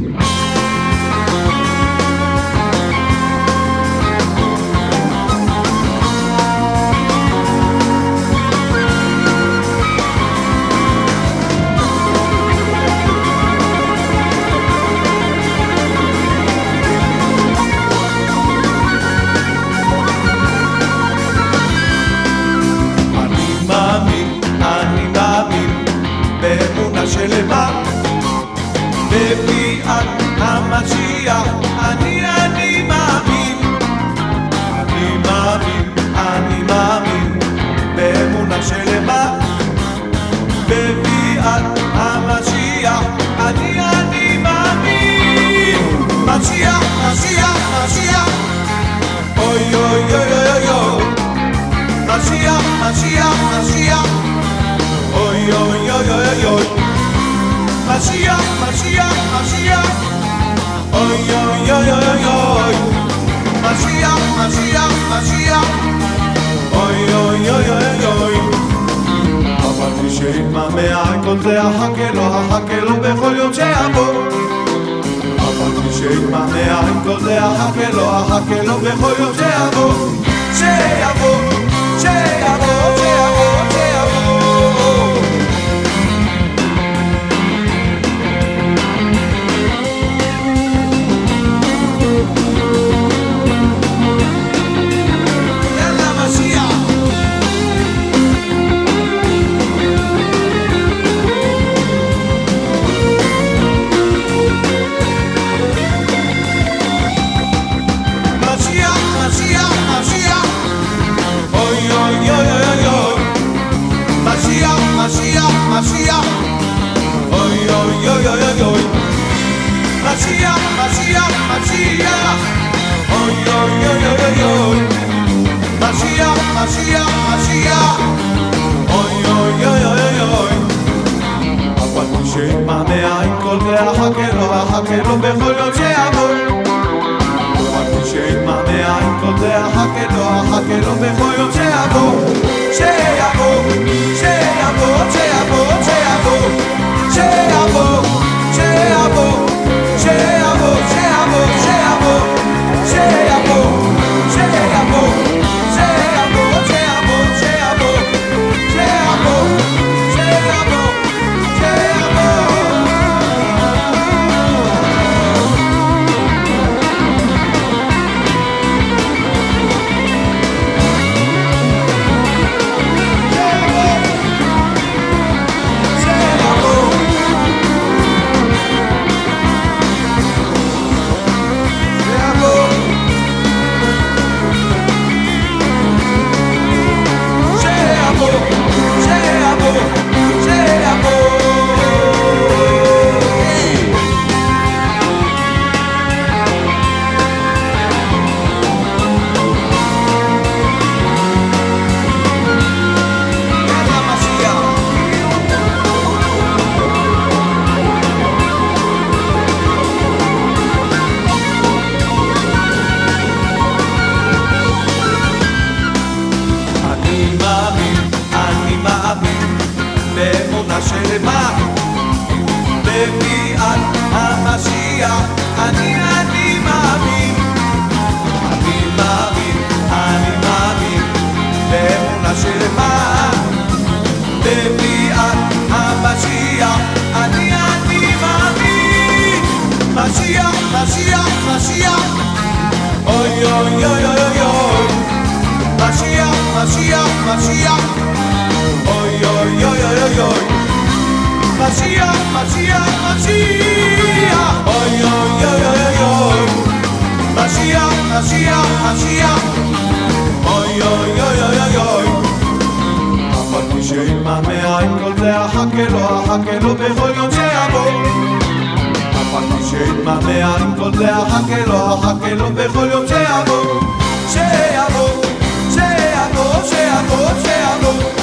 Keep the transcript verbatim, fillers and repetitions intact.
באמונה שלמה בביאת המשיח אני אני מאמין אני מאמין אני מאמין באמונה שלמה בביאת המשיח אני אני מאמין משיח משיח משיח אוי אוי אוי אוי אוי משיח משיח משיח אוי אוי אוי אוי אוי משיח משיח משיח אוי אוי אוי אוי אוי משיח משיח משיח אוי אוי אוי אוי אוי אבל מי שיתמהמה כל זה אחכה לו אחכה לו בכל יום שיבוא אבל מי שיתמהמה כל זה אחכה לו אחכה לו בכל יום שיבוא שיבוא שיבוא שיבוא שיבוא משיח, אוי אוי אוי אוי אוי משיח, משיח, משיח אוי אוי אוי אוי אוי משיח, משיח, משיח אוי אוי אוי אוי אוי אבל מי שיתמהמה עם כל זה אחכה לו, אחכה לו בכל יום שיבוא אבל מי שיתמהמה עם כל זה אחכה לו, אחכה לו בכל יום שיבוא שיבוא, שיבוא, שיבוא, שיבוא, שיבוא, שיבוא, שיבוא, שיבוא, שיבוא, שיבוא, שיבוא, שיבוא, שיבוא, שיבוא, שיבוא, שיבוא, שיבוא, שלמה בביאת המשיח אני אני מאמין אני מאמין אני מאמין באמונה שלמה בביאת המשיח אני אני מאמין משיח משיח משיח אוי אוי אוי אוי אוי משיח משיח משיח אוי אוי אוי אוי אוי משיח, משיח, משיח אוי אוי אוי אוי אוי משיח, משיח, משיח אוי אוי אוי אוי אוי אבל מי שיתמהמה עם כל זה אחכה לו, אחכה לו בכל יום שיבוא אבל מי שיתמהמה עם כל זה אחכה לו, אחכה לו בכל יום שיבוא שיבוא, שיבוא, שיבוא, שיבוא